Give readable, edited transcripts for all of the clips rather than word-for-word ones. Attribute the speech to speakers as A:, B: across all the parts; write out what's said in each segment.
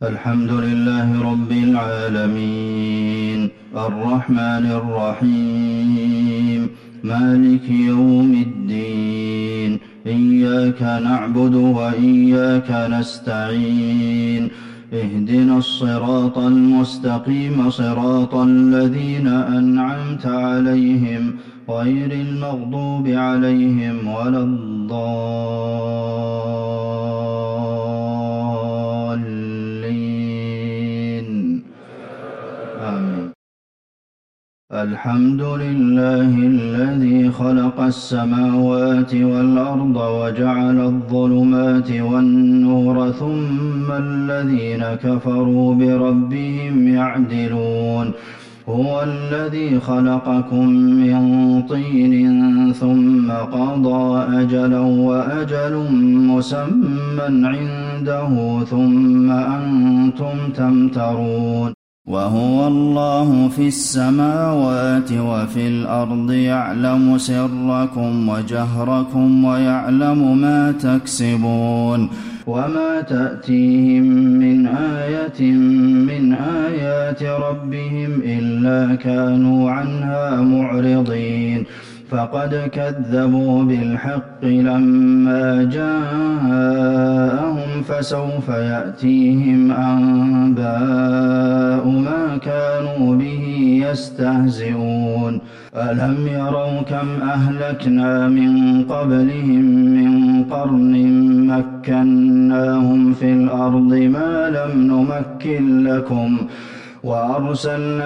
A: الحمد لله رب العالمين الرحمن الرحيم مالك يوم الدين إياك نعبد وإياك نستعين اهدنا الصراط المستقيم صراط الذين أنعمت عليهم غير المغضوب عليهم ولا الضالين آمين. الحمد لله الذي خلق السماوات والأرض وجعل الظلمات والنور ثم الذين كفروا بربهم يعدلون هو الذي خلقكم من طين ثم قضى أجلا وأجل مسمى عنده ثم أنتم تمترون وهو الله في السماوات وفي الأرض يعلم سركم وجهركم ويعلم ما تكسبون وما تأتيهم من آية من آيات ربهم إلا كانوا عنها معرضين فقد كذبوا بالحق لما جاءهم فسوف يأتيهم أنباء ما كانوا به يستهزئون ألم يروا كم أهلكنا من قبلهم من قرن مكناهم في الأرض ما لم نمكن لكم وأرسلنا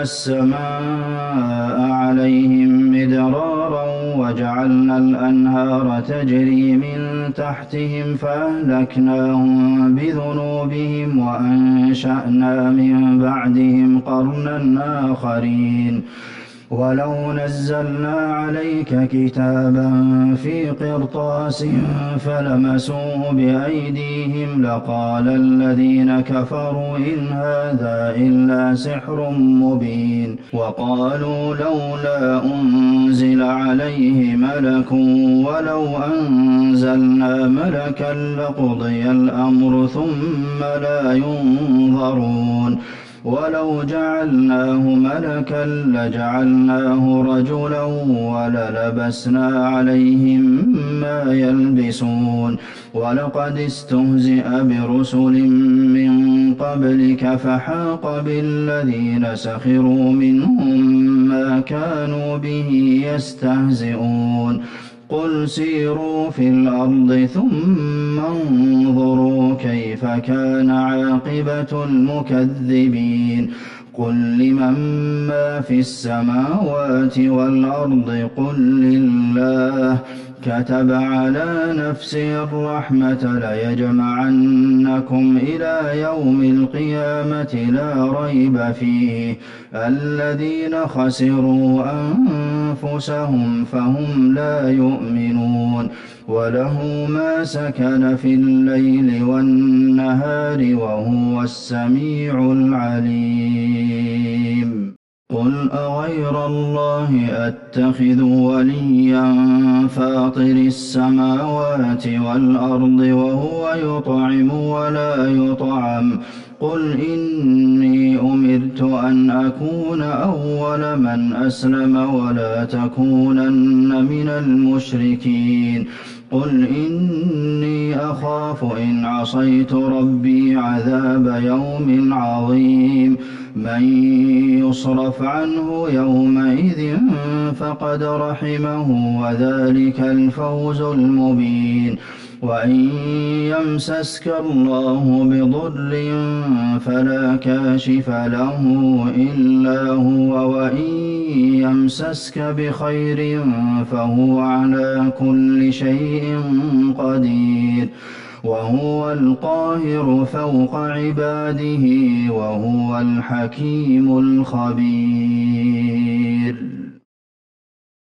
A: السماء عليهم مدرارا وجعلنا الأنهار تجري من تحتهم فأهلكناهم بذنوبهم وأنشأنا من بعدهم قرنا آخرين ولو نزلنا عليك كتابا في قرطاس فلمسوه بأيديهم لقال الذين كفروا إن هذا إلا سحر مبين وقالوا لولا أنزل عليه ملك ولو أنزلنا ملكا لقضي الأمر ثم لا ينظرون ولو جعلناه ملكا لجعلناه رجلا وللبسنا عليهم ما يلبسون ولقد استهزئ برسل من قبلك فحاق بالذين سخروا منهم ما كانوا به يستهزئون قل سيروا في الأرض ثم انظروا كيف كان عاقبة المكذبين قل لمن ما في السماوات والأرض قل لله كتب على نفسه الرحمة ليجمعنكم إلى يوم القيامة لا ريب فيه الذين خسروا أنفسهم فهم لا يؤمنون وله ما سكن في الليل والنهار وهو السميع العليم قل أغير الله أتخذ وليا فاطر السماوات والأرض وهو يطعم ولا يطعم قل إني أمرت أن أكون أول من أسلم ولا تكونن من المشركين قل إني أخاف إن عصيت ربي عذاب يوم عظيم من يصرف عنه يومئذ فقد رحمه وذلك الفوز المبين وإن يمسسك الله بضر فلا كاشف له إلا هو وإن يمسسك بخير فهو على كل شيء قدير وهو القاهر فوق عباده وهو الحكيم الخبير